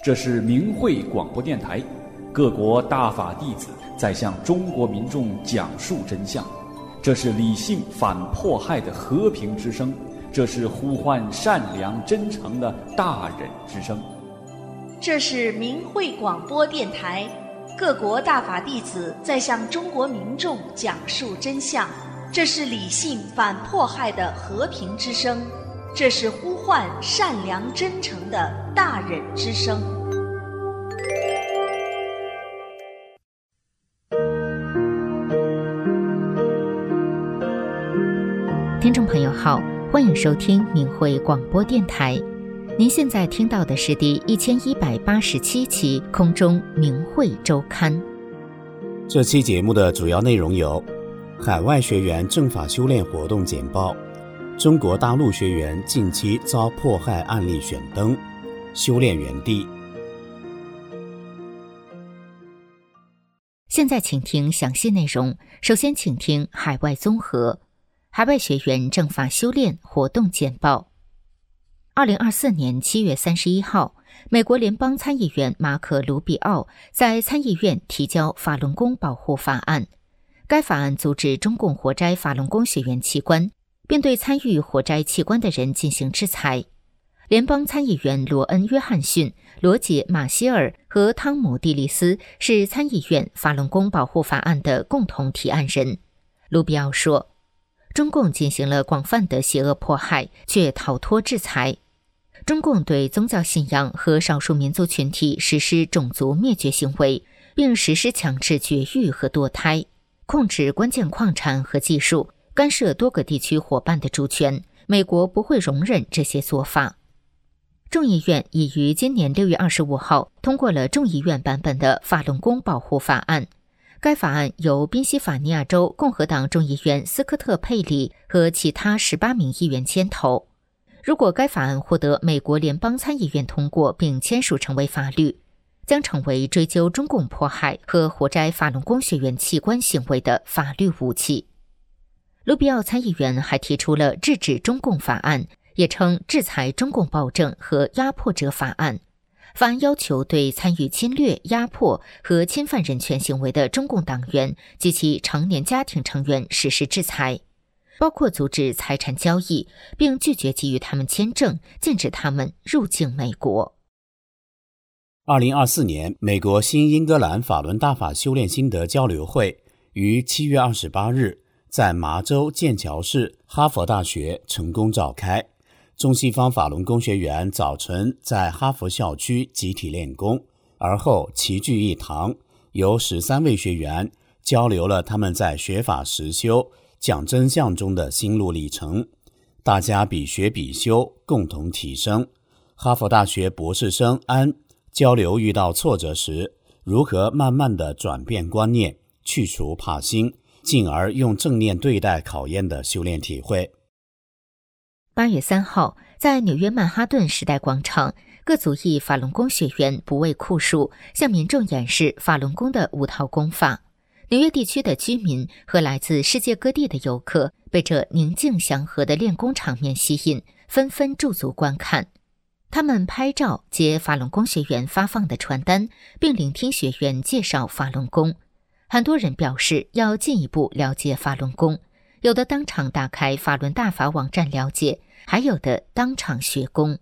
这是明慧广播电台，各国大法弟子在向中国民众讲述真相。这是理性反迫害的和平之声，这是呼唤善良真诚的大忍之声。 这是明慧广播电台，各国大法弟子在向中国民众讲述真相。这是理性反迫害的和平之声，这是呼唤善良真诚的大忍之声。 听众朋友好，欢迎收听明慧广播电台。您现在听到的是第1187期空中明慧周刊。 这期节目的主要内容有：海外学员正法修炼活动简报，中国大陆学员近期遭迫害案例选灯，修炼园地。 现在请听详细内容。首先请听海外综合，海外学员正法修炼活动简报。2024年7月31号，美国联邦参议员马可·卢比奥在参议院提交法轮功保护法案。该法案阻止中共活摘法轮功学员器官，并对参与活摘器官的人进行制裁。联邦参议员罗恩·约翰逊、罗杰·马歇尔和汤姆·蒂利斯是参议院法轮功保护法案的共同提案人。卢比奥说，中共进行了广泛的邪恶迫害，却逃脱制裁。中共对宗教信仰和少数民族群体实施种族灭绝行为，并实施强制绝育和堕胎，控制关键矿产和技术，干涉多个地区伙伴的主权。美国不会容忍这些做法。众议院已于今年6月25号通过了众议院版本的法轮功保护法案。该法案由宾夕法尼亚州共和党众议员斯科特·佩里和其他18名议员牵头。如果该法案获得美国联邦参议院通过并签署成为法律，将成为追究中共迫害和活摘法轮功学员器官行为的法律武器。卢比奥参议员还提出了制止中共法案，也称制裁中共暴政和压迫者法案。法案要求对参与侵略、压迫和侵犯人权行为的中共党员及其成年家庭成员实施制裁，包括阻止财产交易，并拒绝给予他们签证，禁止他们入境美国。 2024年，美国新英格兰法轮大法修炼心得交流会于7月28日在麻州剑桥市哈佛大学成功召开。中西方法轮功学员早晨在哈佛校区集体练功，而后齐聚一堂，由13位学员交流了他们在学法实修讲真相中的心路历程，大家比学比修，共同提升。哈佛大学博士生安交流遇到挫折时，如何慢慢地转变观念，去除怕心，进而用正念对待考验的修炼体会。 8月3号，在纽约曼哈顿时代广场，各族裔法轮功学员不畏酷暑，向民众演示法轮功的5套功法。纽约地区的居民和来自世界各地的游客被这宁静祥和的练功场面吸引，纷纷驻足观看。他们拍照、接法轮功学员发放的传单，并聆听学员介绍法轮功。很多人表示要进一步了解法轮功，有的当场打开法轮大法网站了解，还有的当场学功。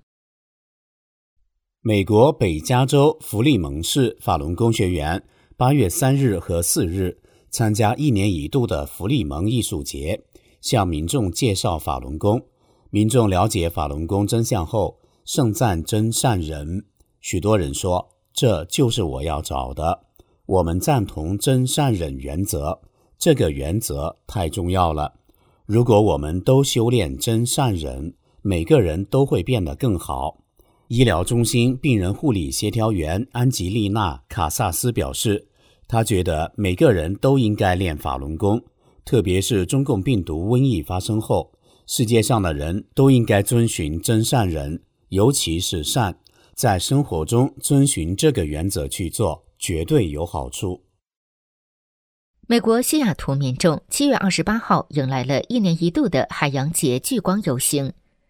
美国北加州弗利蒙市法轮功学员8月3日和4日参加1年一度的弗利蒙艺术节，向民众介绍法轮功。民众了解法轮功真相后，盛赞真善忍。许多人说，这就是我要找的。我们赞同真善忍原则，这个原则太重要了。如果我们都修炼真善忍，每个人都会变得更好。医疗中心病人护理协调员安吉丽娜·卡萨斯表示，她觉得每个人都应该练法轮功，特别是中共病毒瘟疫发生后，世界上的人都应该遵循真善忍，尤其是善，在生活中遵循这个原则去做，绝对有好处。 美国西雅图民众7月28号迎来了1年一度的海洋节聚光游行。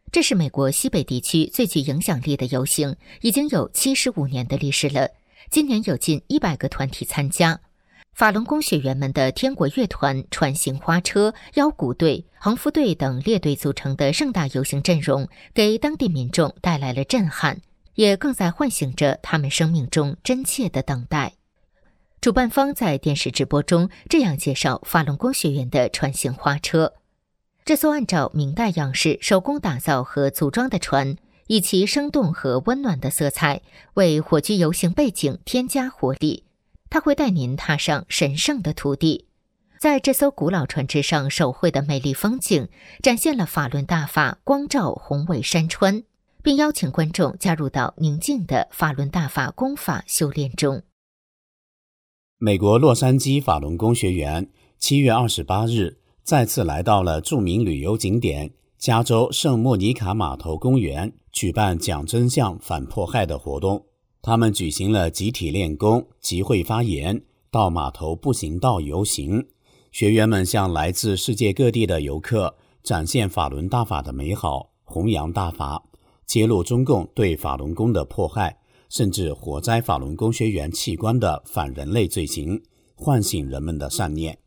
这是美国西北地区最具影响力的游行，已经有75年的历史了。今年有近100个团体参加。法轮功学员们的天国乐团、船形花车、腰鼓队、横幅队等列队组成的盛大游行阵容，给当地民众带来了震撼，也更在唤醒着他们生命中真切的等待。主办方在电视直播中这样介绍法轮功学员的船形花车：这艘按照明代样式手工打造和组装的船，以其生动和温暖的色彩为火炬游行背景添加活力。它会带您踏上神圣的土地，在这艘古老船只上手绘的美丽风景，展现了法轮大法光照宏伟山川，并邀请观众加入到宁静的法轮大法功法修炼中。 美国洛杉矶法轮功学员7月28日再次来到了著名旅游景点加州圣莫尼卡码头公园，举办讲真相反迫害的活动。他们举行了集体练功、集会发言、到码头步行道游行。学员们向来自世界各地的游客展现法轮大法的美好，弘扬大法，揭露中共对法轮功的迫害，甚至火摘法轮功学员器官的反人类罪行，唤醒人们的善念。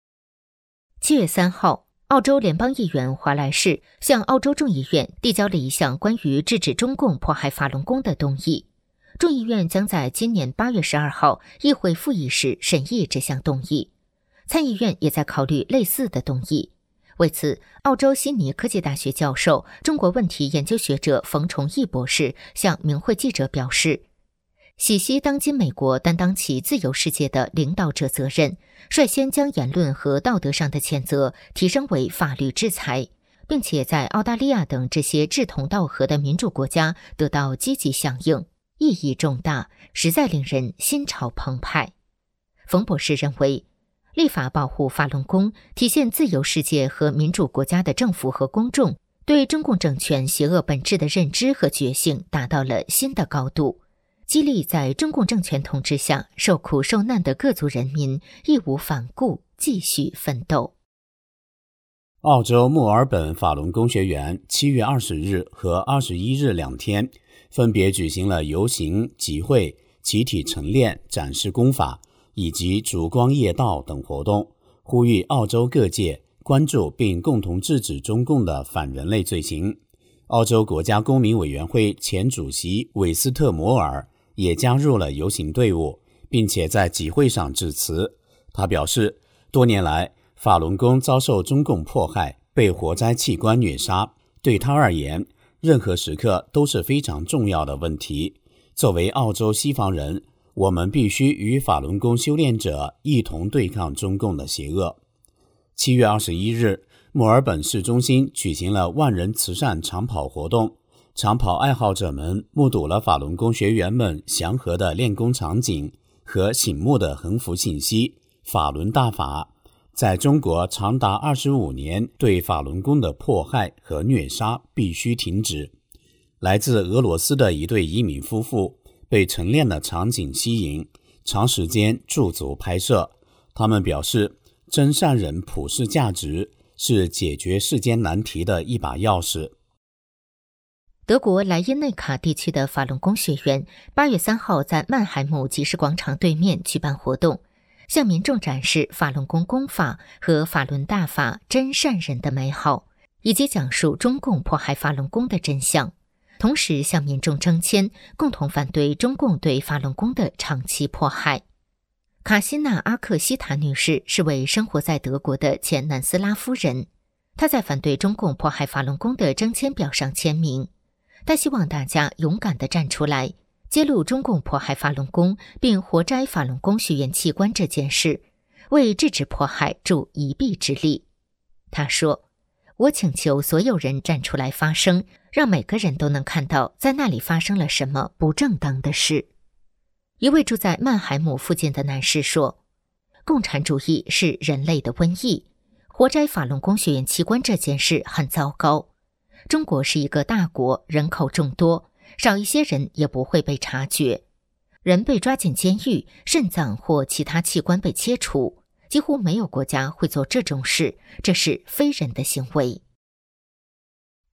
7月3号，澳洲联邦议员华莱士向澳洲众议院递交了一项关于制止中共迫害法轮功的动议。众议院将在今年8月12号议会复议时审议这项动议。参议院也在考虑类似的动议。为此，澳洲悉尼科技大学教授、中国问题研究学者冯崇义博士向明慧记者表示，喜惜当今美国担当起自由世界的领导者责任，率先将言论和道德上的谴责提升为法律制裁，并且在澳大利亚等这些志同道合的民主国家得到积极响应，意义重大，实在令人心潮澎湃。冯博士认为，立法保护法轮功，体现自由世界和民主国家的政府和公众对中共政权邪恶本质的认知和觉醒达到了新的高度，激励在中共政权统治下受苦受难的各族人民义无反顾，继续奋斗。 澳洲墨尔本法轮功学员7月20日和21日2天分别举行了游行、集会、集体晨练、展示功法以及烛光夜道等活动，呼吁澳洲各界关注并共同制止中共的反人类罪行。澳洲国家公民委员会前主席韦斯特摩尔也加入了游行队伍，并且在集会上致辞。他表示，多年来法轮功遭受中共迫害，被活摘器官虐杀，对他而言，任何时刻都是非常重要的问题。作为澳洲西方人，我们必须与法轮功修炼者一同对抗中共的邪恶。7月21日，墨尔本市中心举行了万人慈善长跑活动，长跑爱好者们目睹了法轮功学员们祥和的练功场景和醒目的横幅信息：法轮大法在中国长达25年对法轮功的迫害和虐杀必须停止。来自俄罗斯的一对移民夫妇被晨练的场景吸引，长时间驻足拍摄。他们表示，真善忍普世价值是解决世间难题的一把钥匙。 德国莱茵内卡地区的法轮功学员8月3号在曼海姆集市广场对面举办活动，向民众展示法轮功功法和法轮大法真善忍的美好，以及讲述中共迫害法轮功的真相，同时向民众征签，共同反对中共对法轮功的长期迫害。卡西娜·阿克西塔女士是位生活在德国的前南斯拉夫人，她在反对中共迫害法轮功的征签表上签名。她希望大家勇敢地站出来，揭露中共迫害法轮功并活摘法轮功学员器官这件事，为制止迫害助一臂之力。她说，我请求所有人站出来发声，让每个人都能看到在那里发生了什么不正当的事。一位住在曼海姆附近的男士说，共产主义是人类的瘟疫，活摘法轮功学员器官这件事很糟糕。中国是一个大国，人口众多，少一些人也不会被察觉。人被抓进监狱，肾脏或其他器官被切除，几乎没有国家会做这种事，这是非人的行为。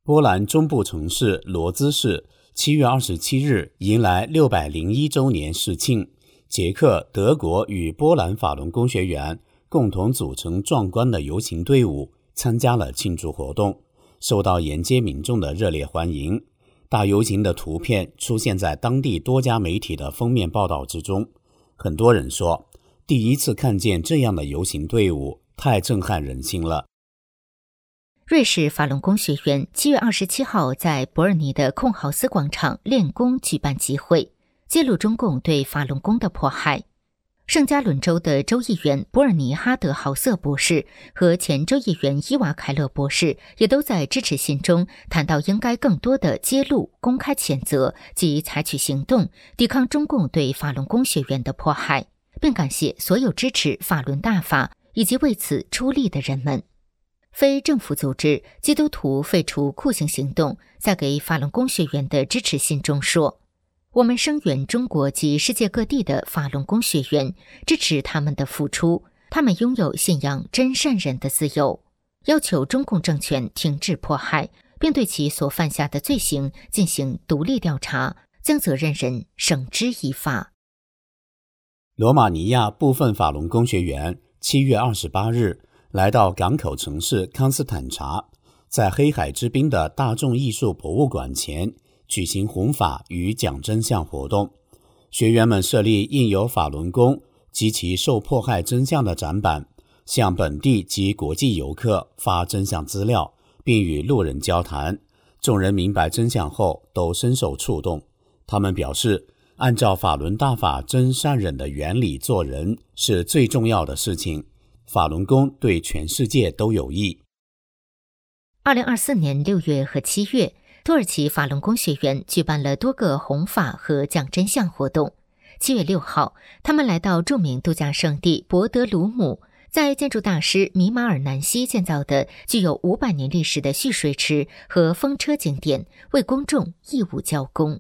波兰中部城市罗兹市7月27日迎来601周年世庆，捷克、德国与波兰法轮功学员共同组成壮观的游行队伍，参加了庆祝活动，受到沿街民众的热烈欢迎。大游行的图片出现在当地多家媒体的封面报道之中。很多人说，第一次看见这样的游行队伍，太震撼人心了。 瑞士法轮功学员7月27号在伯尔尼的空豪斯广场练功举办集会，揭露中共对法轮功的迫害。圣加仑州的州议员伯尔尼哈德豪瑟博士和前州议员伊瓦凯勒博士也都在支持信中谈到应该更多的揭露、公开谴责及采取行动，抵抗中共对法轮功学员的迫害，并感谢所有支持法轮大法以及为此出力的人们。非政府组织基督徒废除酷刑行动在给法轮功学员的支持信中说，我们声援中国及世界各地的法轮功学员，支持他们的付出，他们拥有信仰真善人的自由，要求中共政权停止迫害，并对其所犯下的罪行进行独立调查，将责任人绳之以法。 罗马尼亚部分法轮功学员7月28日来到港口城市康斯坦察，在黑海之滨的大众艺术博物馆前举行弘法与讲真相活动。学员们设立印有法轮功及其受迫害真相的展板，向本地及国际游客发真相资料，并与路人交谈。众人明白真相后都深受触动。他们表示，按照法轮大法真善忍的原理做人是最重要的事情，法轮功对全世界都有益。 2024年6月和7月，土耳其法轮功学员举办了多个弘法和讲真相活动。7月6号，他们来到著名度假胜地博德鲁姆，在建筑大师米马尔南西建造的具有500年历史的蓄水池和风车景点，为公众义务交功。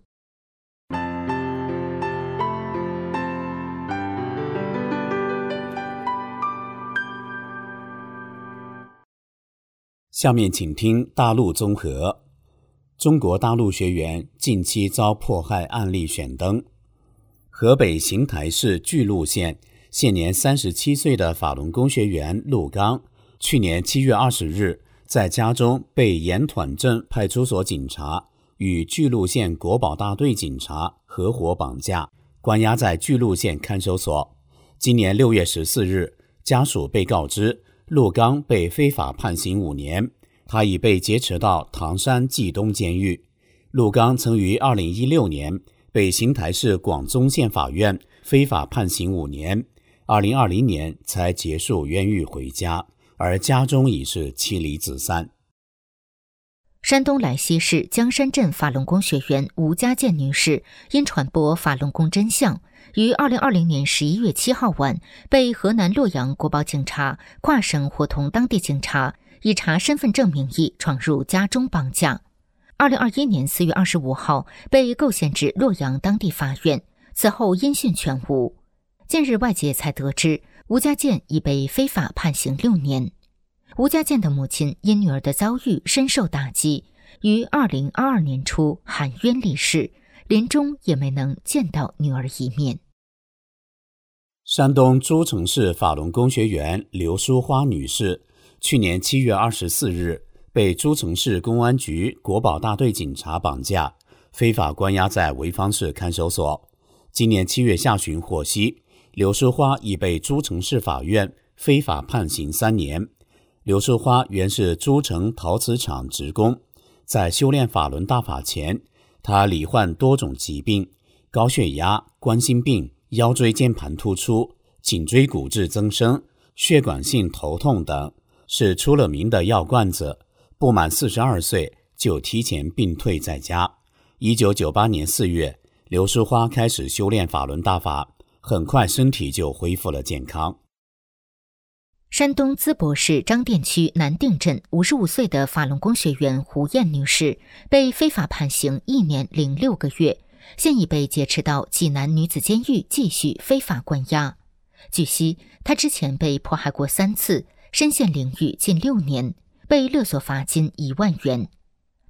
下面请听大陆综合。中国大陆学员近期遭迫害案例选登。河北邢台市巨鹿县现年37岁的法轮功学员陆刚，去年7月20日在家中被盐团镇派出所警察与巨鹿县国保大队警察合伙绑架，关押在巨鹿县看守所。今年6月14日，家属被告知陆刚被非法判刑5年，他已被劫持到唐山冀东监狱。陆刚曾于2016年被邢台市广宗县法院非法判刑5年，2020年才结束冤狱回家，而家中已是妻离子散。 山东莱西市江山镇法轮功学员吴家健女士因传播法轮功真相，于2020年11月7号晚被河南洛阳国保警察跨省伙同当地警察以查身份证名义闯入家中绑架。2021年4月25号被构陷至洛阳当地法院，此后音讯全无。近日外界才得知，吴家健已被非法判刑6年。吴家健的母亲因女儿的遭遇深受打击，于2022年初含冤离世，临终也没能见到女儿一面。 山东诸城市法轮功学员刘淑花女士，去年7月24日被诸城市公安局国保大队警察绑架，非法关押在潍坊市看守所。今年7月下旬获悉，刘淑花已被诸城市法院非法判刑3年。刘淑花原是诸城陶瓷厂职工，在修炼法轮大法前，她罹患多种疾病，高血压、冠心病、腰椎间盘突出、颈椎骨质增生、血管性头痛等，是出了名的药罐子。不满42岁就提前病退在家。1998年4月，刘淑花开始修炼法轮大法，很快身体就恢复了健康。 山东淄博市张店区南定镇55岁的法轮功学员胡艳女士被非法判刑1年零6个月，现已被劫持到济南女子监狱继续非法关押。据悉，她之前被迫害过3次，身陷囹圄近6年，被勒索罚金1万元。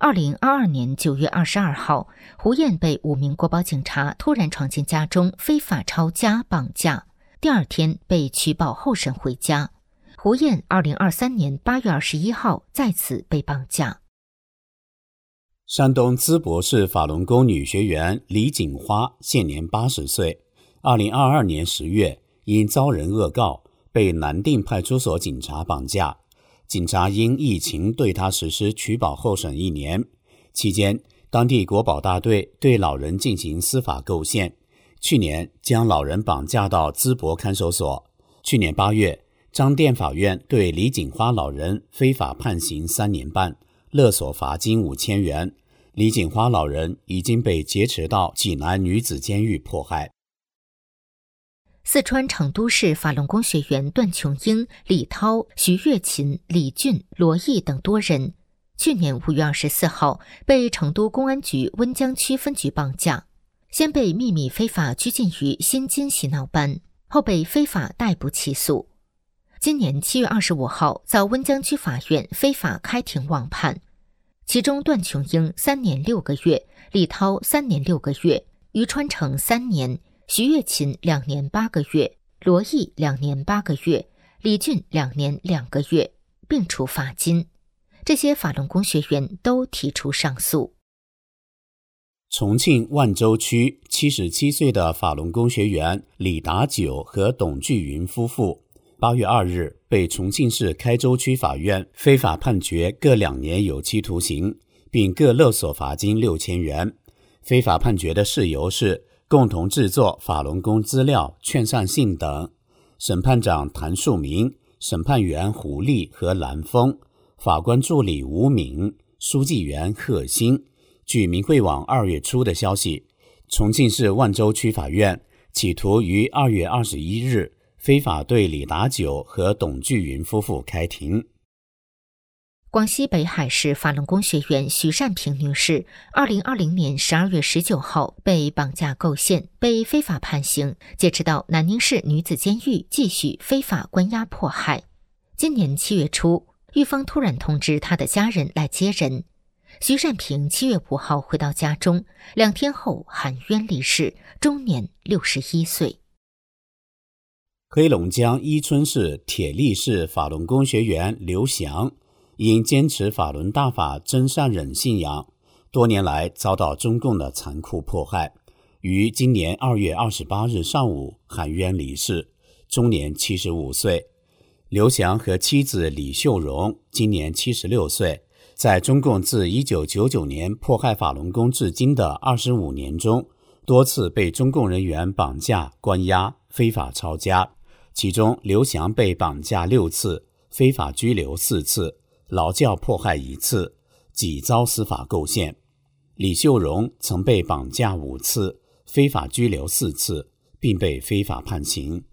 2022年9月22号，胡燕被5名国保警察突然闯进家中非法抄家绑架，第二天被取保候审回家。胡燕2023年8月21号再次被绑架。 山东淄博市法轮功女学员李锦花现年80岁，2022年10月因遭人恶告，被南定派出所警察绑架。警察因疫情对他实施取保候审1年，期间当地国保大队对老人进行司法构陷，去年将老人绑架到淄博看守所。去年8月，张店法院对李锦花老人非法判刑3年半，勒索罚金5000元。李锦花老人已经被劫持到济南女子监狱迫害。 四川成都市法轮功学员段琼英、李涛、徐月琴、李俊、罗毅等多人，去年5月24号被成都公安局温江区分局绑架，先被秘密非法拘禁于新津洗脑班，后被非法逮捕起诉。今年7月25号遭温江区法院非法开庭网判，其中段琼英3年6个月，李涛3年6个月，于川成3年，徐月琴2年8个月，罗毅2年8个月，李俊2年2个月，并处罚金。这些法轮功学员都提出上诉。 重庆万州区77岁的法轮功学员李达九和董巨云夫妇8月2日被重庆市开州区法院非法判决各2年有期徒刑，并各勒索罚金6000元。非法判决的事由是共同制作法轮功资料、劝善信等。审判长谭树明、审判员胡丽和蓝峰、法官助理吴敏、书记员贺新。据明慧网2月初的消息，重庆市万州区法院企图于2月21日非法对李达九和董巨云夫妇开庭。 广西北海市法轮功学员徐善平女士2020年12月19号被绑架构陷，被非法判刑，劫持到南宁市女子监狱继续非法关押迫害。今年7月初，狱方突然通知她的家人来接人。徐善平7月5号回到家中，2天后含冤离世，终年61岁。 黑龙江伊春市铁力市法轮功学员刘翔因坚持法轮大法真善忍信仰，多年来遭到中共的残酷迫害，于今年2月28日上午含冤离世，终年75岁。刘翔和妻子李秀荣今年76岁，在中共自1999年迫害法轮功至今的25年中，多次被中共人员绑架、关押、非法抄家。其中刘翔被绑架6次，非法拘留4次，劳教迫害1次，几遭司法构陷。李秀荣曾被绑架5次，非法拘留4次，并被非法判刑。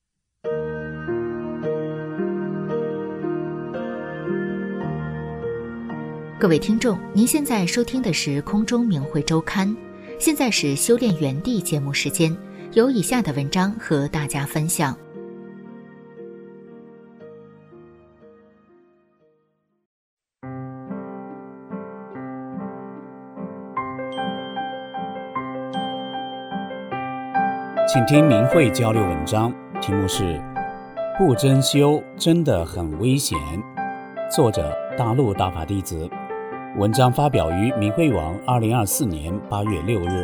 各位听众，您现在收听的是空中明慧周刊，现在是修炼原地节目时间，有以下的文章和大家分享。 请听明慧交流文章，题目是不真修真的很危险，作者大陆大法弟子。文章发表于明慧网2024年8月6日。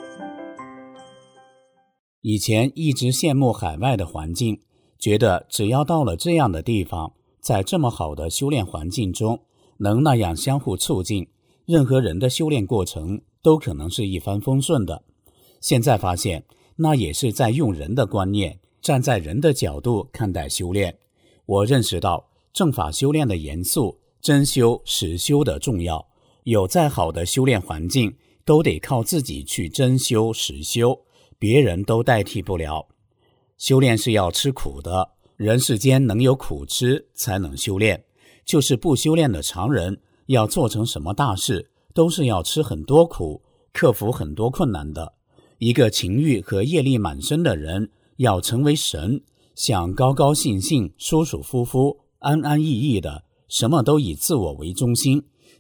以前一直羡慕海外的环境，觉得只要到了这样的地方，在这么好的修炼环境中，能那样相互促进，任何人的修炼过程都可能是一帆风顺的。现在发现，那也是在用人的观念，站在人的角度看待修炼。我认识到正法修炼的严肃，真修实修的重要。有再好的修炼环境，都得靠自己去真修实修，别人都代替不了。修炼是要吃苦的，人世间能有苦吃才能修炼。就是不修炼的常人，要做成什么大事，都是要吃很多苦，克服很多困难的。一个情欲和业力满身的人，要成为神，想高高兴兴、舒舒服服、安安逸逸的，什么都以自我为中心，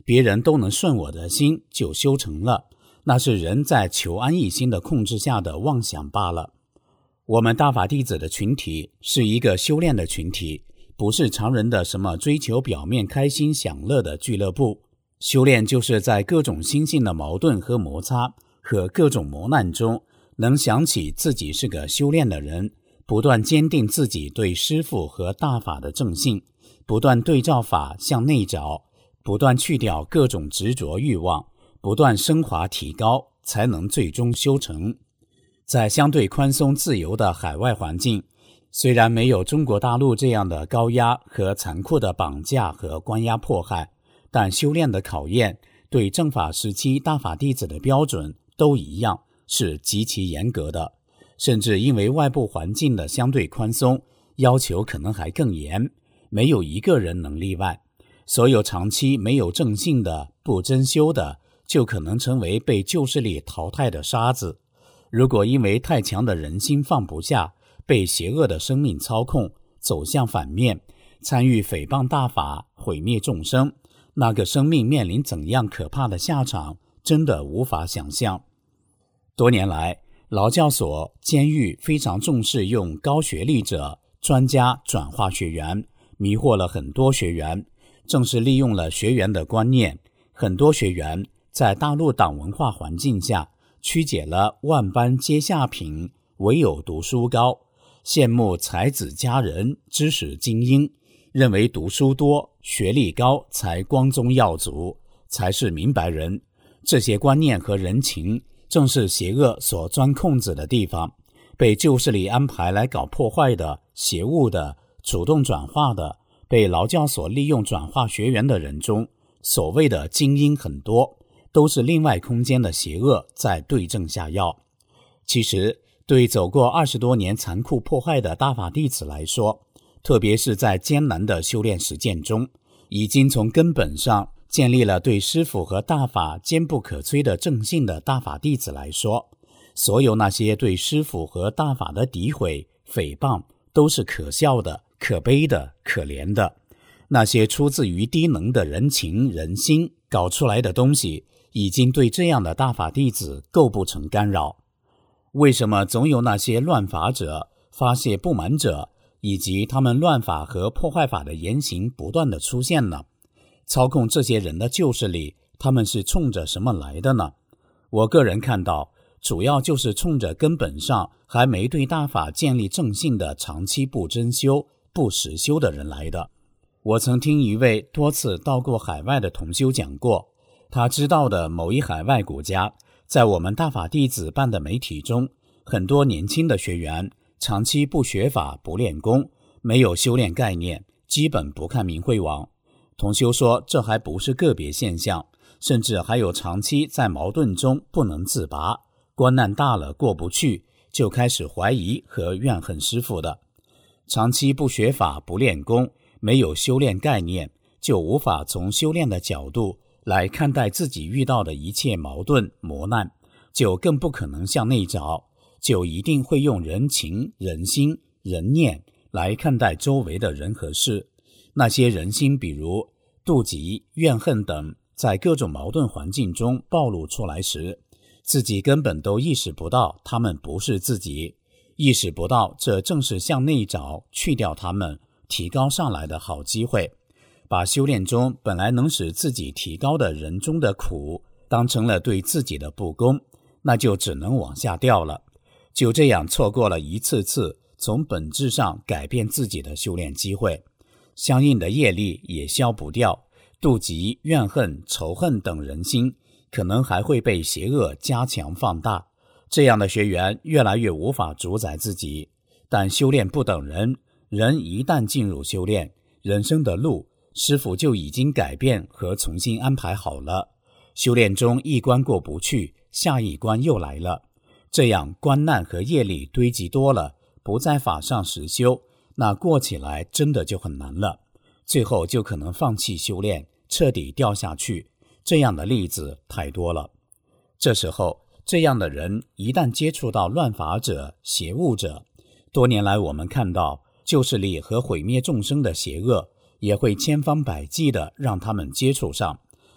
别人都能顺我的心就修成了，那是人在求安逸心的控制下的妄想罢了。我们大法弟子的群体是一个修炼的群体，不是常人的什么追求表面开心享乐的俱乐部。修炼就是在各种心性的矛盾和摩擦和各种磨难中，能想起自己是个修炼的人，不断坚定自己对师父和大法的正信，不断对照法向内找，不断去掉各种执着欲望，不断升华提高，才能最终修成。在相对宽松自由的海外环境，虽然没有中国大陆这样的高压和残酷的绑架和关押迫害，但修炼的考验对正法时期大法弟子的标准都一样，是极其严格的，甚至因为外部环境的相对宽松，要求可能还更严，没有一个人能例外。所有长期没有正信的不真修的，就可能成为被旧势力淘汰的沙子。如果因为太强的人心放不下，被邪恶的生命操控，走向反面，参与诽谤大法，毁灭众生，那个生命面临怎样可怕的下场，真的无法想象。多年来，劳教所、监狱非常重视用高学历者、专家转化学员，迷惑了很多学员。正是利用了学员的观念，很多学员在大陆党文化环境下曲解了万般皆下品，唯有读书高，羡慕才子佳人、知识精英，认为读书多、学历高才光宗耀祖，才是明白人。这些观念和人情正是邪恶所钻空子的地方，被旧势力安排来搞破坏的、邪物的、主动转化的，被劳教所利用转化学员的人中，所谓的精英很多，都是另外空间的邪恶在对症下药。其实对走过20多年残酷迫害的大法弟子来说，特别是在艰难的修炼实践中，已经从根本上建立了对师父和大法坚不可摧的正信的大法弟子来说，所有那些对师父和大法的诋毁、诽谤都是可笑的、可悲的、可怜的。那些出自于低能的人情人心搞出来的东西，已经对这样的大法弟子构不成干扰。为什么总有那些乱法者、发泄不满者，以及他们乱法和破坏法的言行不断的出现呢？操控这些人的旧势力，他们是冲着什么来的呢？我个人看到，主要就是冲着根本上还没对大法建立正信的长期不真修、不实修的人来的。我曾听一位多次到过海外的同修讲过，他知道的某一海外国家，在我们大法弟子办的媒体中，很多年轻的学员长期不学法、不练功，没有修炼概念，基本不看明慧网。同修说，这还不是个别现象，甚至还有长期在矛盾中不能自拔，关难大了过不去，就开始怀疑和怨恨师父的。长期不学法、不练功，没有修炼概念，就无法从修炼的角度来看待自己遇到的一切矛盾磨难，就更不可能向内找，就一定会用人情、人心、人念来看待周围的人和事。那些人心比如妒忌、怨恨等，在各种矛盾环境中暴露出来时，自己根本都意识不到他们不是自己，意识不到这正是向内找、去掉他们、提高上来的好机会。把修炼中本来能使自己提高的人中的苦当成了对自己的不公，那就只能往下掉了。就这样错过了一次次从本质上改变自己的修炼机会，相应的业力也消不掉，妒忌、怨恨、仇恨等人心可能还会被邪恶加强放大。这样的学员越来越无法主宰自己。但修炼不等人，人一旦进入修炼，人生的路师父就已经改变和重新安排好了。修炼中一关过不去，下一关又来了。这样关难和业力堆积多了，不在法上实修，那过起来真的就很难了，最后就可能放弃修炼，彻底掉下去。这样的例子太多了。这时候，这样的人一旦接触到乱法者、邪物者，多年来我们看到旧势力和毁灭众生的邪恶，也会千方百计地让他们接触上，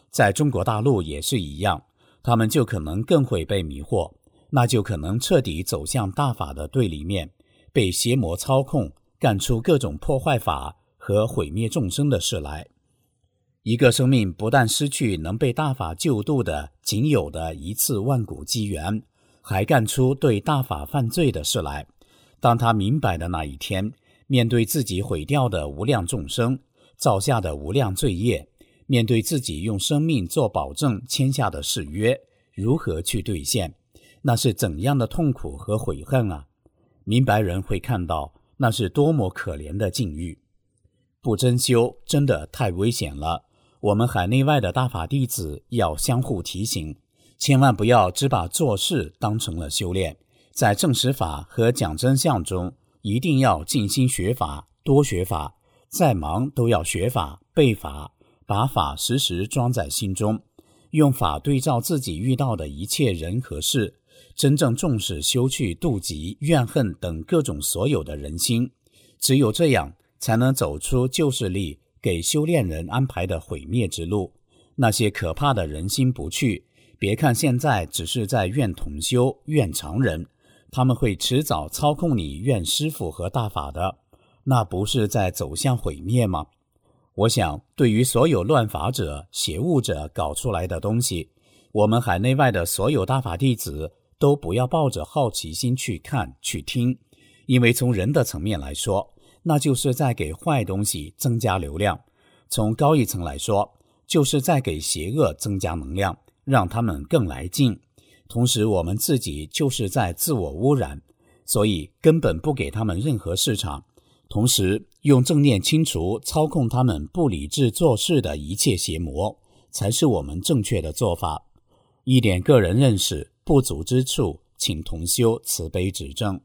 在中国大陆也是一样，他们就可能更会被迷惑，那就可能彻底走向大法的对立面，被邪魔操控，干出各种破坏法和毁灭众生的事来。一个生命不但失去能被大法救度的仅有的一次万古机缘，还干出对大法犯罪的事来。当他明白的那一天，面对自己毁掉的无量众生，造下的无量罪业，面对自己用生命做保证签下的誓约，如何去兑现？那是怎样的痛苦和悔恨啊！明白人会看到，那是多么可怜的境遇。不真修真的太危险了，我们海内外的大法弟子要相互提醒，千万不要只把做事当成了修炼，在证实法和讲真相中，一定要尽心学法，多学法，再忙都要学法、背法，把法时时装在心中，用法对照自己遇到的一切人和事，真正重视修去妒忌、怨恨等各种所有的人心。只有这样，才能走出旧势力给修炼人安排的毁灭之路。那些可怕的人心不去，别看现在只是在怨同修、怨常人，他们会迟早操控你怨师父和大法的，那不是在走向毁灭吗？我想，对于所有乱法者、邪物者搞出来的东西，我们海内外的所有大法弟子都不要抱着好奇心去看、去听，因为从人的层面来说，那就是在给坏东西增加流量；从高一层来说，就是在给邪恶增加能量，让他们更来劲。同时，我们自己就是在自我污染，所以根本不给他们任何市场。同时，用正念清除操控他们不理智做事的一切邪魔，才是我们正确的做法。一点个人认识不足之处，请同修慈悲指正。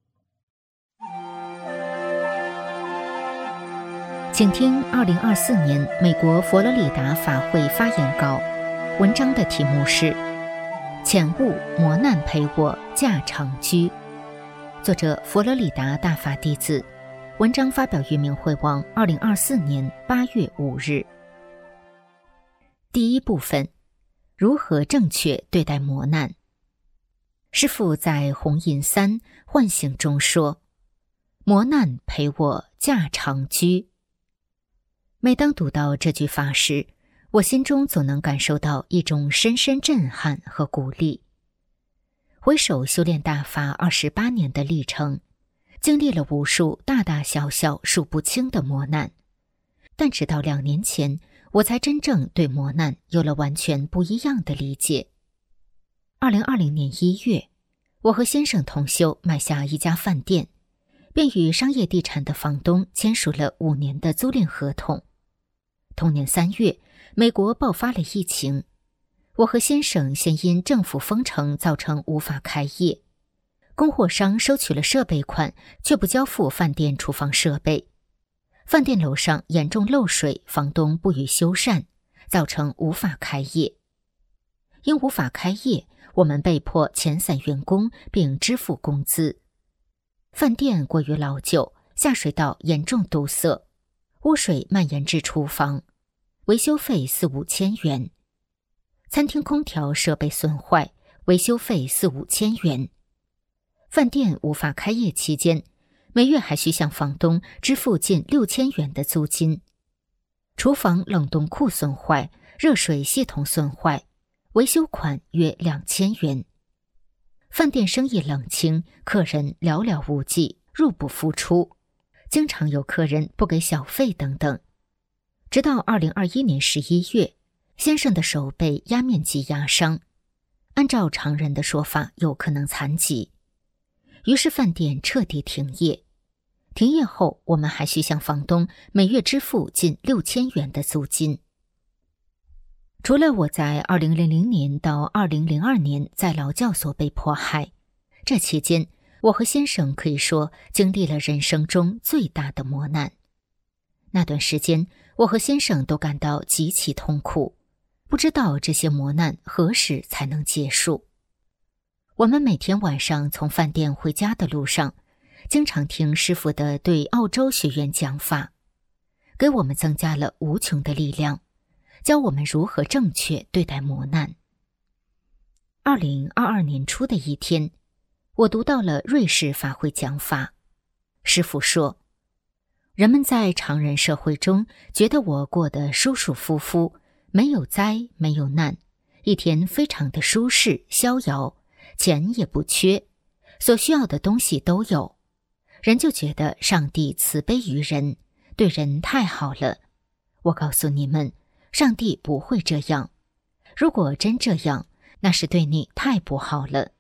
请听2024年美国佛罗里达法会发言稿，文章的题目是遣物磨难陪我驾长居，作者佛罗里达大法弟子，文章发表于明慧网2024年8月5日。第一部分，如何正确对待磨难。师父在红银3唤醒中说，磨难陪我驾长居。每当读到这句法时，我心中总能感受到一种深深震撼和鼓励。回首修炼大法28年的历程，经历了无数大大小小数不清的磨难，但直到2年前，我才真正对磨难有了完全不一样的理解。2020年1月，我和先生同修买下一家饭店，便与商业地产的房东签署了5年的租赁合同。同年3月，美国爆发了疫情，我和先生先因政府封城造成无法开业，供货商收取了设备款，却不交付饭店厨房设备。饭店楼上严重漏水，房东不予修缮，造成无法开业。因无法开业，我们被迫遣散员工并支付工资。饭店过于老旧，下水道严重堵塞，污水蔓延至厨房，维修费4-5千元。餐厅空调设备损坏，维修费4-5千元。饭店无法开业期间，每月还需向房东支付近6千元的租金。厨房冷冻库损坏，热水系统损坏，维修款约2千元。饭店生意冷清，客人寥寥无几，入不敷出，经常有客人不给小费等等。直到2021年11月，先生的手被压面积压伤，按照常人的说法，有可能残疾。于是饭店彻底停业。停业后，我们还需向房东每月支付近6千元的租金。除了我在2000年到2002年在劳教所被迫害，这期间我和先生可以说经历了人生中最大的磨难。那段时间，我和先生都感到极其痛苦，不知道这些磨难何时才能结束。我们每天晚上从饭店回家的路上，经常听师父的对澳洲学员讲法，给我们增加了无穷的力量， 教我们如何正确对待磨难。2022年初的一天，我读到了瑞士法会讲法。师父说，人们在常人社会中觉得我过得舒舒服服，没有灾，没有难，一天非常的舒适逍遥，钱也不缺，所需要的东西都有，人就觉得上帝慈悲于人，对人太好了。我告诉你们，上帝不会这样，如果真这样，那是对你太不好了。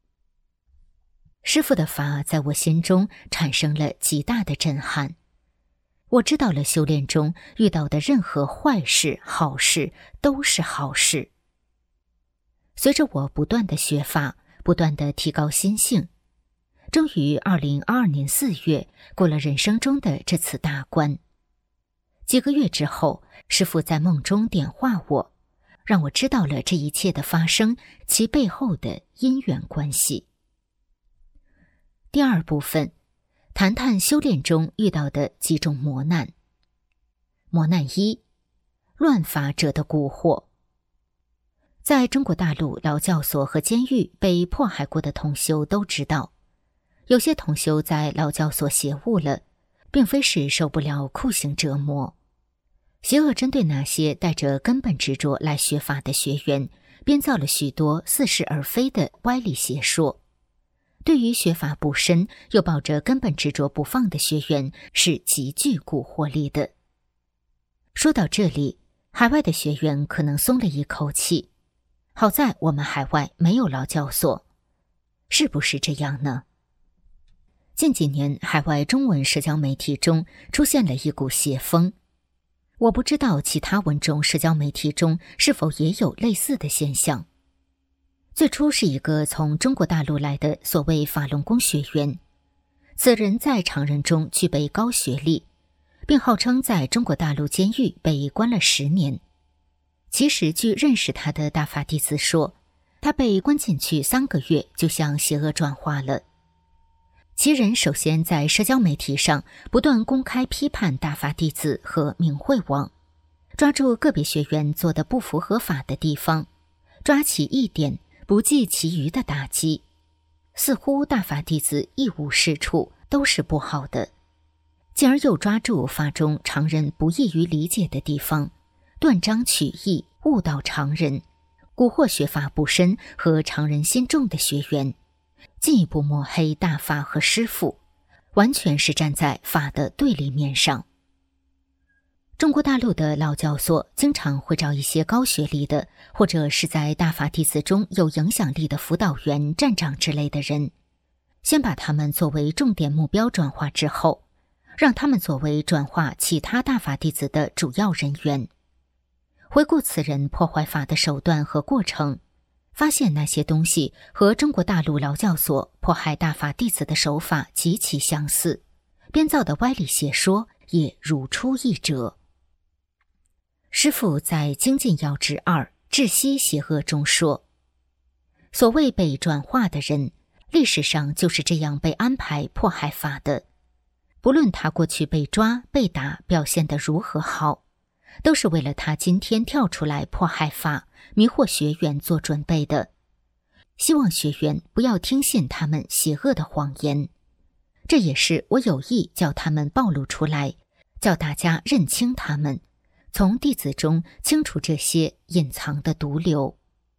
师父的法在我心中产生了极大的震撼。我知道了修炼中遇到的任何坏事、好事都是好事。随着我不断的学法，不断的提高心性，终于2022年4月过了人生中的这次大关。几个月之后，师父在梦中点化我，让我知道了这一切的发生，其背后的因缘关系。第二部分，谈谈修炼中遇到的几种磨难。磨难一，乱法者的蛊惑。在中国大陆劳教所和监狱被迫害过的同修都知道，有些同修在劳教所邪悟了，并非是受不了酷刑折磨。邪恶针对那些带着根本执着来学法的学员，编造了许多似是而非的歪理邪说。对于学法不深又抱着根本执着不放的学员，是极具蛊惑力的。说到这里，海外的学员可能松了一口气，好在我们海外没有劳教所，是不是这样呢？近几年，海外中文社交媒体中出现了一股邪风，我不知道其他文种社交媒体中是否也有类似的现象。最初是一个从中国大陆来的所谓法轮功学员，此人在常人中具备高学历，并号称在中国大陆监狱被关了10年。其实据认识他的大法弟子说，他被关进去3个月就向邪恶转化了。其人首先在社交媒体上不断公开批判大法弟子和明慧网，抓住个别学员做的不符合法的地方，抓起一点不计其余的打击，似乎大法弟子一无是处，都是不好的。进而又抓住法中常人不易于理解的地方，断章取义，误导常人，蛊惑学法不深和常人心重的学员，进一步抹黑大法和师父，完全是站在法的对立面上。中国大陆的劳教所经常会找一些高学历的，或者是在大法弟子中有影响力的辅导员、站长之类的人，先把他们作为重点目标转化之后，让他们作为转化其他大法弟子的主要人员。回顾此人破坏法的手段和过程，发现那些东西和中国大陆劳教所迫害大法弟子的手法极其相似，编造的歪理邪说也如出一辙。师父在《精进要旨2窒息邪恶》中说，所谓被转化的人，历史上就是这样被安排迫害法的。不论他过去被抓被打表现得如何好，都是为了他今天跳出来迫害法，迷惑学员做准备的。希望学员不要听信他们邪恶的谎言，这也是我有意叫他们暴露出来，叫大家认清他们，从弟子中清除这些隐藏的毒瘤。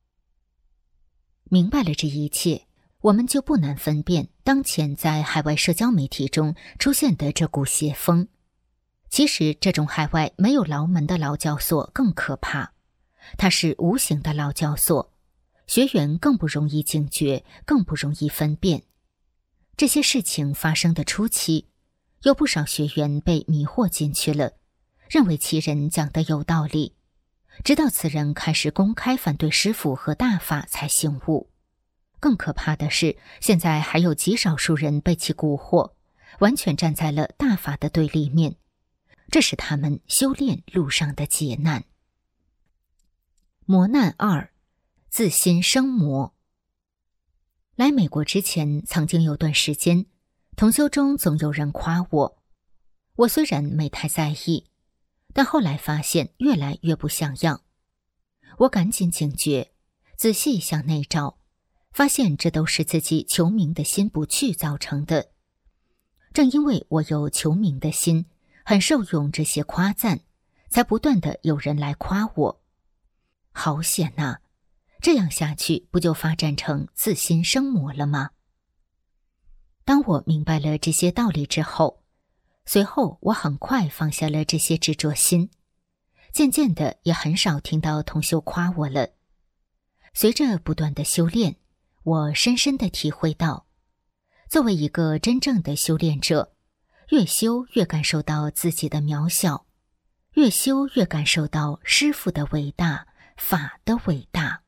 明白了这一切，我们就不难分辨当前在海外社交媒体中出现的这股邪风。其实这种海外没有牢门的劳教所更可怕，它是无形的劳教所，学员更不容易警觉，更不容易分辨。这些事情发生的初期，有不少学员被迷惑进去了，认为其人讲得有道理，直到此人开始公开反对师父和大法才醒悟。更可怕的是，现在还有极少数人被其蛊惑，完全站在了大法的对立面，这是他们修炼路上的劫难。磨难2，自心生魔。来美国之前，曾经有段时间，同修中总有人夸我，我虽然没太在意， 但后来发现越来越不像样。我赶紧警觉，仔细向内照，发现这都是自己求名的心不去造成的。正因为我有求名的心，很受用这些夸赞，才不断的有人来夸我。好险啊！这样下去不就发展成自心生魔了吗？当我明白了这些道理之后，随后我很快放下了这些执着心，渐渐的也很少听到同修夸我了。随着不断的修炼，我深深地体会到，作为一个真正的修炼者，越修越感受到自己的渺小，越修越感受到师父的伟大，法的伟大。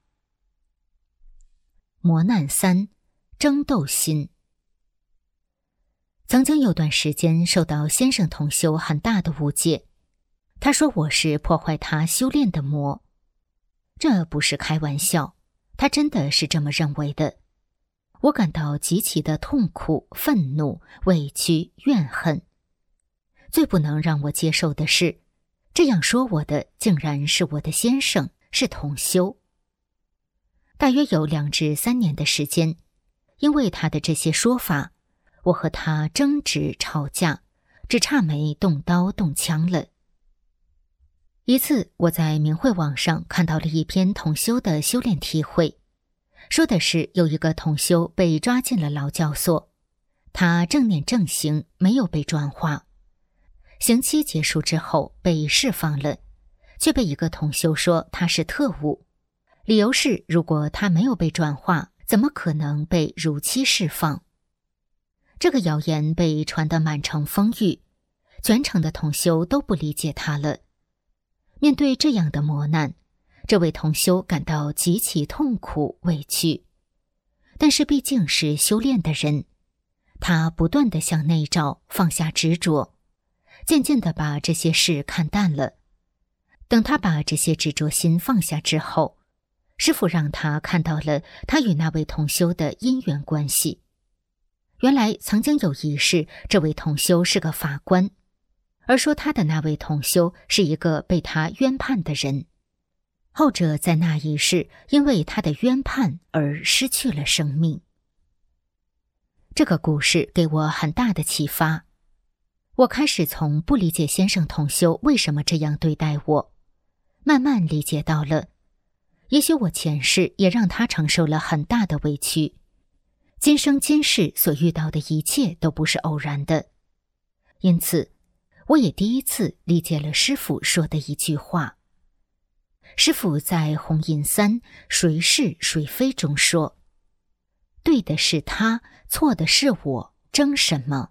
磨难3，争斗心。曾经有段时间受到先生同修很大的误解，他说我是破坏他修炼的魔。这不是开玩笑，他真的是这么认为的。我感到极其的痛苦、愤怒、委屈、怨恨。最不能让我接受的是，这样说我的竟然是我的先生，是同修。大约有2至3年的时间，因为他的这些说法，我和他争执吵架，只差没动刀动枪了。一次，我在明慧网上看到了一篇同修的修炼体会，说的是有一个同修被抓进了劳教所，他正念正行，没有被转化。刑期结束之后被释放了，却被一个同修说他是特务，理由是如果他没有被转化，怎么可能被如期释放？这个谣言被传得满城风雨，全城的同修都不理解他了。面对这样的磨难，这位同修感到极其痛苦委屈，但是毕竟是修炼的人，他不断地向内照，放下执着，渐渐地把这些事看淡了。等他把这些执着心放下之后，师父让他看到了他与那位同修的因缘关系。原来曾经有一世，这位同修是个法官，而说他的那位同修是一个被他冤判的人。后者在那一世因为他的冤判而失去了生命。这个故事给我很大的启发，我开始从不理解先生同修为什么这样对待我，慢慢理解到了，也许我前世也让他承受了很大的委屈，今生今世所遇到的一切都不是偶然的。因此，我也第一次理解了师父说的一句话。师父在弘引3谁是谁非中说，对的是他，错的是我，争什么？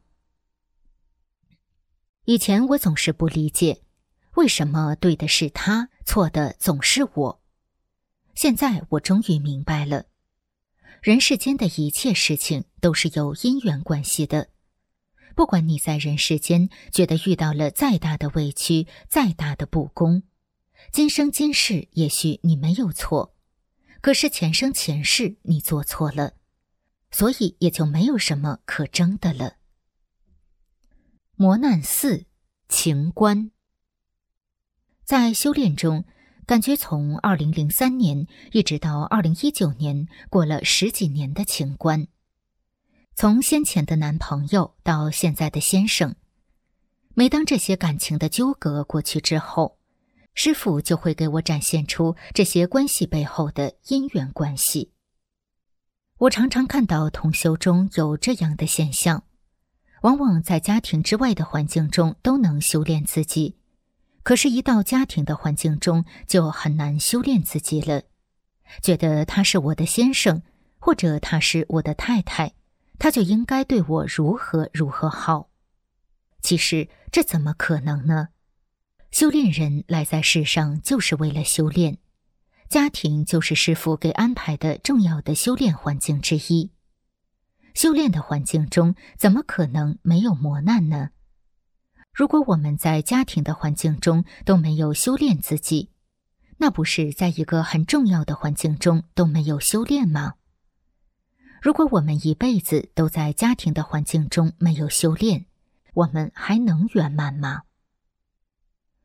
以前我总是不理解，为什么对的是他，错的总是我。现在我终于明白了，人世间的一切事情都是有因缘关系的。不管你在人世间觉得遇到了再大的委屈，再大的不公，今生今世也许你没有错，可是前生前世你做错了，所以也就没有什么可争的了。磨难4，情关。在修炼中，感觉从2003年一直到2019年，过了10几年的情关。从先前的男朋友到现在的先生，每当这些感情的纠葛过去之后，师父就会给我展现出这些关系背后的因缘关系。我常常看到同修中有这样的现象，往往在家庭之外的环境中都能修炼自己，可是一到家庭的环境中就很难修炼自己了，觉得他是我的先生，或者他是我的太太，他就应该对我如何如何好。其实这怎么可能呢？修炼人来在世上就是为了修炼，家庭就是师父给安排的重要的修炼环境之一。修炼的环境中怎么可能没有磨难呢？如果我们在家庭的环境中都没有修炼自己，那不是在一个很重要的环境中都没有修炼吗？如果我们一辈子都在家庭的环境中没有修炼，我们还能圆满吗？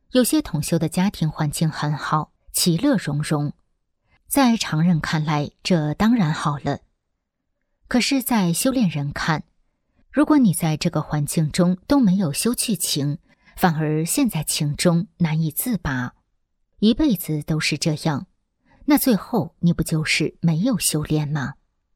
有些同修的家庭环境很好，其乐融融，在常人看来，这当然好了。可是在修炼人看，如果你在这个环境中都没有修去情，反而陷在情中难以自拔，一辈子都是这样，那最后你不就是没有修炼吗？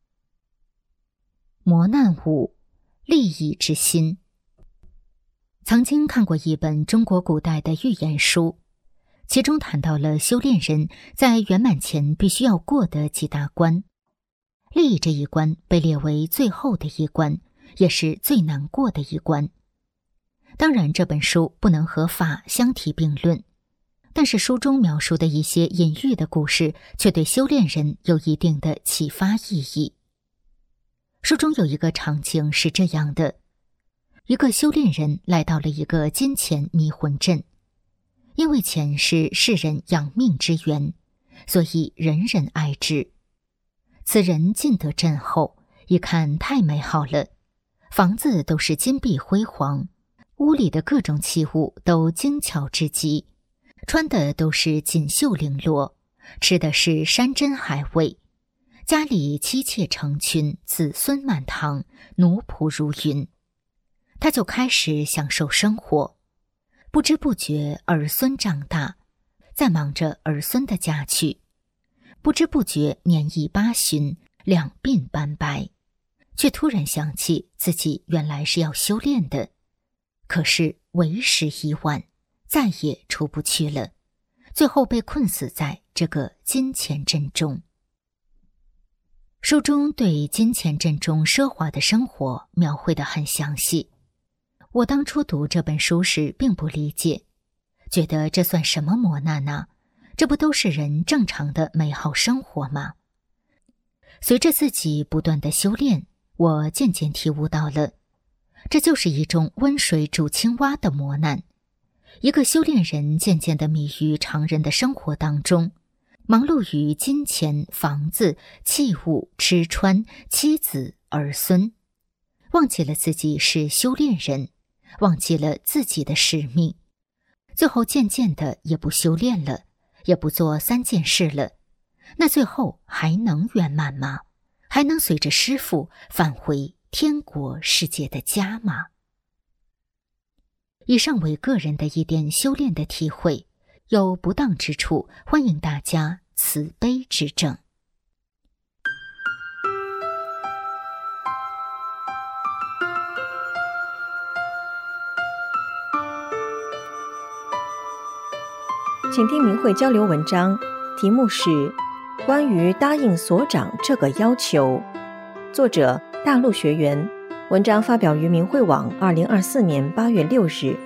磨难五，利益之心。曾经看过一本中国古代的寓言书，其中谈到了修炼人在圆满前必须要过的几大关。利益这一关被列为最后的一关，也是最难过的一关。当然这本书不能和法相提并论，但是书中描述的一些隐喻的故事却对修炼人有一定的启发意义。书中有一个场景是这样的，一个修炼人来到了一个金钱迷魂阵，因为钱是世人养命之源，所以人人爱之。此人进得阵后，一看太美好了，房子都是金碧辉煌，屋里的各种器物都精巧至极，穿的都是锦绣绫罗，吃的是山珍海味，家里妻妾成群，子孙满堂，奴仆如云。他就开始享受生活，不知不觉儿孙长大，在忙着儿孙的嫁娶，不知不觉年已80，两鬓斑白，却突然想起自己原来是要修炼的，可是为时已晚，再也出不去了，最后被困死在这个金钱阵中。书中对金钱阵中奢华的生活描绘得很详细。我当初读这本书时并不理解，觉得这算什么磨难啊？这不都是人正常的美好生活吗？随着自己不断的修炼，我渐渐体悟到了，这就是一种温水煮青蛙的磨难。一个修炼人渐渐地迷于常人的生活当中，忙碌于金钱、房子、器物、吃穿、妻子、儿孙，忘记了自己是修炼人，忘记了自己的使命，最后渐渐的也不修炼了，也不做3件事了，那最后还能圆满吗？还能随着师父返回天国世界的家吗？以上为个人的一点修炼的体会，有不当之处，欢迎大家慈悲指正。 请听明慧交流文章，题目是关于答应所长这个要求，作者大陆学员，文章发表于明慧网2024年8月6日。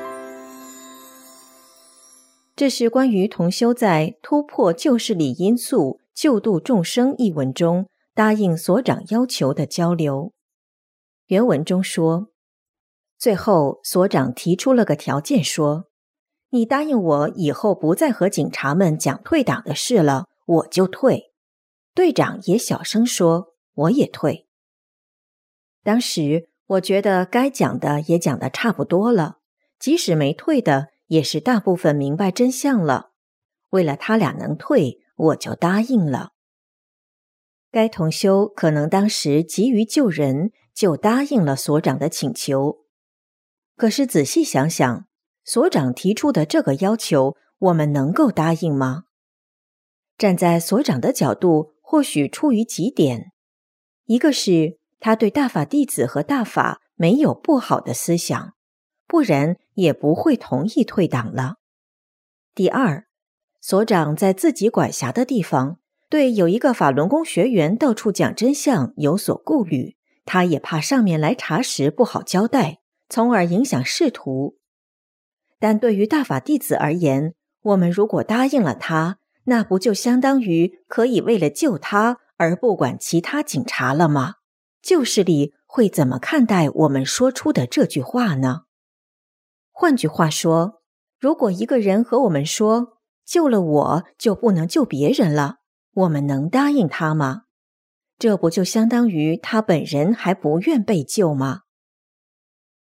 这是关于同修在突破旧事理因素救度众生一文中答应所长要求的交流。原文中说，最后所长提出了个条件，说你答应我以后不再和警察们讲退党的事了，我就退。队长也小声说，我也退。当时我觉得该讲的也讲得差不多了，即使没退的也是大部分明白真相了，为了他俩能退，我就答应了。该同修可能当时急于救人，就答应了所长的请求。可是仔细想想，所长提出的这个要求，我们能够答应吗？站在所长的角度，或许出于几点。一个是他对大法弟子和大法没有不好的思想，不然也不会同意退党了。第二，所长在自己管辖的地方，对有一个法轮功学员到处讲真相有所顾虑，他也怕上面来查时不好交代，从而影响仕途。但对于大法弟子而言，我们如果答应了他，那不就相当于可以为了救他而不管其他警察了吗？旧势力会怎么看待我们说出的这句话呢？换句话说，如果一个人和我们说，救了我就不能救别人了，我们能答应他吗？这不就相当于他本人还不愿被救吗？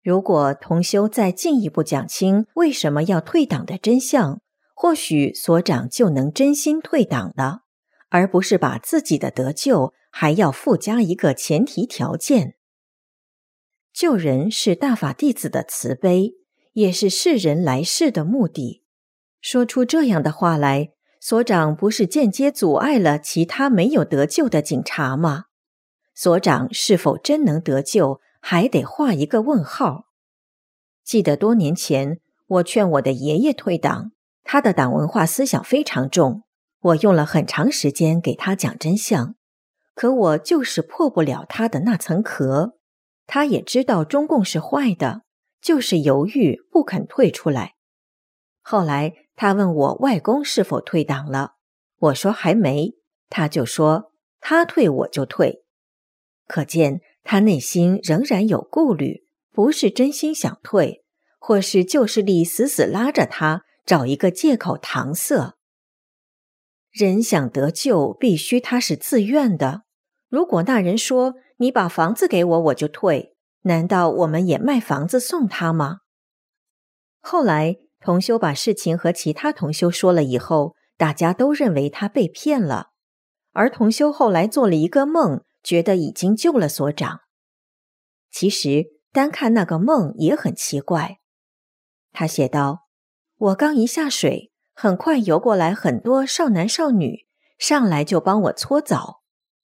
如果同修再进一步讲清为什么要退党的真相，或许所长就能真心退党了，而不是把自己的得救还要附加一个前提条件。救人是大法弟子的慈悲，也是世人来世的目的。说出这样的话来，所长不是间接阻碍了其他没有得救的警察吗？所长是否真能得救，还得画一个问号。记得多年前，我劝我的爷爷退党，他的党文化思想非常重，我用了很长时间给他讲真相，可我就是破不了他的那层壳。他也知道中共是坏的，就是犹豫不肯退出来。后来他问我外公是否退党了，我说还没，他就说他退我就退。可见他内心仍然有顾虑，不是真心想退，或是旧势力死死拉着他，找一个借口搪塞。人想得救，必须他是自愿的。如果那人说你把房子给我，我就退，难道我们也卖房子送他吗？后来同修把事情和其他同修说了以后，大家都认为他被骗了，而同修后来做了一个梦，觉得已经救了所长。其实单看那个梦也很奇怪。他写道，我刚一下水，很快游过来很多少男少女，上来就帮我搓澡。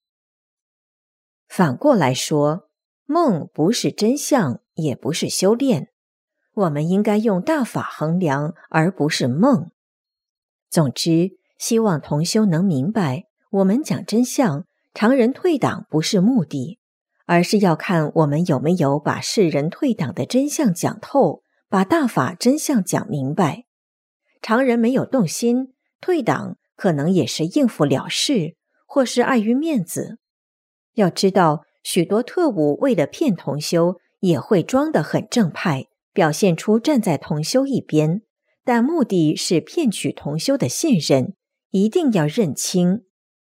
反过来说，梦不是真相，也不是修炼，我们应该用大法衡量，而不是梦。总之，希望同修能明白，我们讲真相，常人退党不是目的，而是要看我们有没有把世人退党的真相讲透，把大法真相讲明白。常人没有动心，退党可能也是应付了事，或是碍于面子。要知道，许多特务为了骗同修，也会装得很正派，表现出站在同修一边，但目的是骗取同修的信任，一定要认清。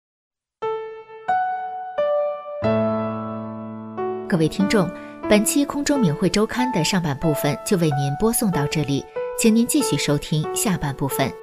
各位听众，本期空中明慧周刊的上半部分就为您播送到这里，请您继续收听下半部分。